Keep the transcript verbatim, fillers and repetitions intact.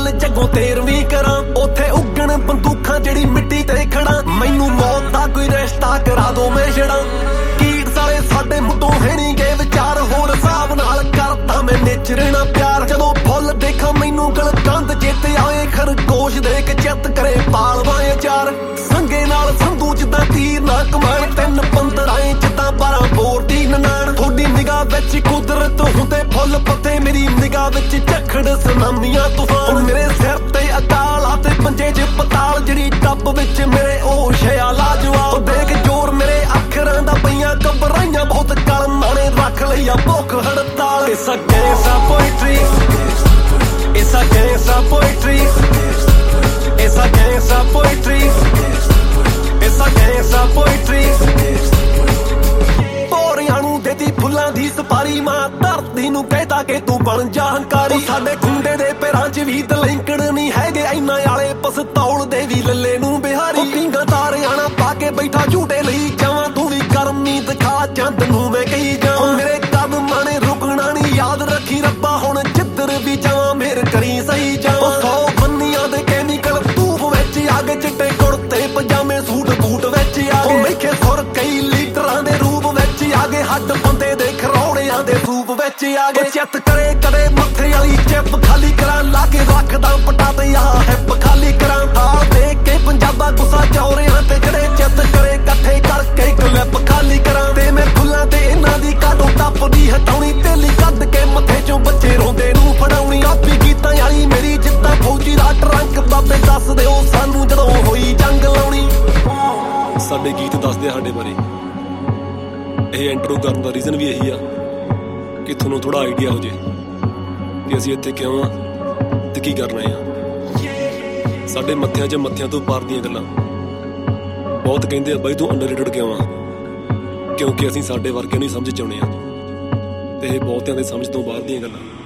ਗੱਲ ਜੱਗੋਂ ਤੇਰਵੀਂ ਕਰਾਂ ਉੱਥੇ ਉੱਗਣ ਬੰਦੂਕਾਂ ਜਿਹੜੀ ਮਿੱਟੀ ਤੇ ਖੜਾ ਮੈਨੂੰ ਮੌਤ ਦਾ ਕੋਈ ਰਿਸ਼ਤਾ ਕਰਾ ਦੋ ਮੈਂ ਛੜਾਂ ਕੀੜ ਸਾਲੇ ਸਾਡੇ ਮੁੱਢੋਂ ਹੈ ਨੀ ਗੇ ਵਿਚਾਰ ਹੋਰ ਹਿਸਾਬ ਨਾਲ ਕਰਦਾ ਮੈਂ ਨਿਚਰਣਾ ਪਿਆਰ ਜਦੋਂ ਫੁੱਲ ਦੇਖਾਂ ਮੈਨੂੰ ਗਲਕੰਦ ਚੇਤੇ ਆਏ ਖਰਗੋਸ਼ ਦੇਖ ਚਿੱਤ ਕਰੇ ਪਾਲਵਾਂ ਚਾਰ ਸੰਗੇ ਨਾਲ ਸੰਧੂ ਜਿੱਦਾਂ ਤੀਰ ਨਾ ਕਮਾਏ ਤਿੰਨ ਪੰਦਰਾਂ ਜਿੱਦਾਂ ਬਾਰਾਂ ਬੋਰ ਦੀ ਨਨਾਣ ਤੁਹਾਡੀ ਨਿਗਾਹ ਵਿੱਚ ਕੁਦਰਤ ਹੁੰਦੇ ਫੁੱਲ ਪੱਤੇ ਮੇਰੀ ਨਿਗਾਹ ਵਿੱਚ ਝੱਖੜ ਸੁਨਾਮੀਆਂ ਤੂਫਾਨ ਮੇਰੇ ਸਿਰ ਤੇ ਅਕਾਲ ਆ ਤੇ ਪੰਜੇ 'ਚ ਪਤਾਲ ਜਿਹੜੀ ਟੱਬ ਵਿੱਚ ਮੇਰੇ ਉਹ ਸ਼ਿਆ ਲਾਜਵਾਬ ਦੇਖ ਜੋਰ ਮੇਰੇ ਅੱਖਰਾਂ ਦਾ ਪਈਆਂ ਘਬਰਾਈਆਂ ਬਹੁਤ ਕਲਮਾਂ ਨੇ ਰੱਖ ਲਈਆ ਭੁੱਖ ਹੜਤਾਲ ਇਸ ਗੈਂਸਾ ਪੋਇਟਰੀ ਇਸ ਗੈਂਸਾ ਪੋਇਟਰੀ ਇਸ ਗੈਂਸਾ ਪੋਇਟਰੀ ਇਸ ਗੈਂਸਾ ਪੋਇਟਰੀ ਪੌੜੀਆਂ ਨੂੰ ਦੇਤੀ ਫੁੱਲਾਂ ਦੀ ਸਪਾਰੀ ਮਾਂ ਧਰਤੀ ਨੂੰ ਕਹਿਤਾ ਕਿ ਤੂੰ ਬਣ ਜਾ ਹੰਕਾਰੀ ਸਾਡੇ ਖੁੰਡੇ ਦੇ ਪੈਰਾਂ 'ਚ ਵੀ ਦਲੈਂਕੜ ਨਹੀਂ ਹੈਗੇ ਇੰਨਾ ਵਾਲੇ ਪਸਤੌਲ ਦੇ ਵੀ ਲੱਲੇ ਨੂੰ ਬਿਹਾਰੀ ਪਿੰਗਾ ਤਾਰਿਆਂ ਨਾਲ ਪਾ ਕੇ ਬੈਠਾ ਝੂਟੇ ਲਈ ਜਾਵਾਂ ਤੂੰ ਵੀ ਕਰਮੀ ਦਿਖਾ ਚੰਦ ਨੂੰ ਮੈਂ ਕਹੀ ਜਾਵਾਂ ਮੇਰੇ ਕਦਮਾਂ ਨੇ ਰੁਕਣਾ ਨਹੀਂ ਯਾਦ ਰੱਖੀ ਰੱਬਾ ਹੁਣ ਜਿੱਧਰ ਵੀ ਜਾਵਾਂ ਮੇਰ ਕਰੀ ਸਹੀ ਜਾਵਾਂ ਸੌ ਬੰਨੀਆਂ ਦੇ ਕੈਮੀਕਲ ਧੂਫ ਵਿੱਚ ਅੱਗ ਚਿੱਟੇ ਕੁੜਤੇ ਪਜਾਮੇ ਸੂਟ ਬੂਟ ਵਿੱਚ ਆ ਗਏ ਮੇਖੇ ਸੁਰ ਕਈ ਲੀਟਰਾਂ ਦੇ ਰੂਪ ਵਿੱਚ ਆ ਗਏ ਹੱਡ ਬੰਦੇ ਦੇ ਖਰੌੜਿਆਂ ਦੇ ਸੂਪ ਵਿੱਚ ਆ ਗਏ ਚਿੱਤ ਕਰੇ ਕਦੇ ਮੱਥੇ ਵਾਲੀ ਚਿੱਪ ਖਾਲੀ ਕਰਾਂ ਲਾ ਕੇ ਰੱਖਦਾ ਪਟਾ ਤੇ ਆਹ ਹਿੱਪ ਖਾਲੀ ਕਰਾਂ ਥਾਲ ਦੇਖ ਕੇ ਪੰਜਾਬਾ ਗੁੱਸਾ ਚੌਰਿਆਂ ਤੇ ਜਿਹੜੇ ਚਿੱਤ ਕਰੇ ਇਕੱਠੇ ਕਰਕੇ ਕਲਿੱਪ ਖਾਲੀ ਕਰਾਂ ਤੇ ਮੈਂ ਫੁੱਲਾਂ ਤੇ ਇਹਨਾਂ ਦੀ ਕਾਟੋ ਟੱਪਦੀ ਹਟਾਉਣੀ ਤੇਲੀ ਕੱਢ ਕੇ ਮੱਥੇ ਚੋਂ ਬੱਚੇ ਰੋਂਦੇ ਨੂੰ ਫੜਾਉਣੀ ਆਪੀ ਗੀਤਾਂ ਵਾਲੀ ਮੇਰੀ ਜਿੱਦਾਂ ਫੌਜੀ ਦਾ ਟਰੰਕ ਬਾਬੇ ਦੱਸ ਦਿਓ ਸਾਨੂੰ ਜਦੋਂ ਹੋਈ ਜੰਗ ਲਾਉਣੀ ਸਾਡੇ ਗੀਤ ਦੱਸਦੇ ਸਾਡੇ ਬਾਰੇ ਇਹ ਇੰਟਰੋ ਕਰਨ ਦਾ ਰੀਜ਼ਨ ਵੀ ਇਹੀ ਆ ਕਿ ਤੁਹਾਨੂੰ ਥੋੜਾ ਆਈਡੀਆ ਹੋ ਜੇ ਕਿ ਅਸੀਂ ਇੱਥੇ ਕਿਉਂ ਆ ਤੇ ਕੀ ਕਰਨਾ ਆ ਸਾਡੇ ਮੱਥਿਆਂ 'ਚ ਮੱਥਿਆਂ ਤੋਂ ਪਾਰ ਦੀਆਂ ਗੱਲਾਂ ਬਹੁਤ ਕਹਿੰਦੇ ਆ ਬਾਈ ਤੂੰ ਅੰਡਰਰੇਟਡ ਕਿਉਂ ਆ ਕਿਉਂਕਿ ਅਸੀਂ ਸਾਡੇ ਵਰਗੇ ਨੂੰ ਸਮਝ 'ਚ ਆਉਣੇ ਆ ਤੇ ਇਹ ਬਹੁਤਿਆਂ ਦੇ ਸਮਝ ਤੋਂ ਬਾਹਰ ਦੀਆਂ ਗੱਲਾਂ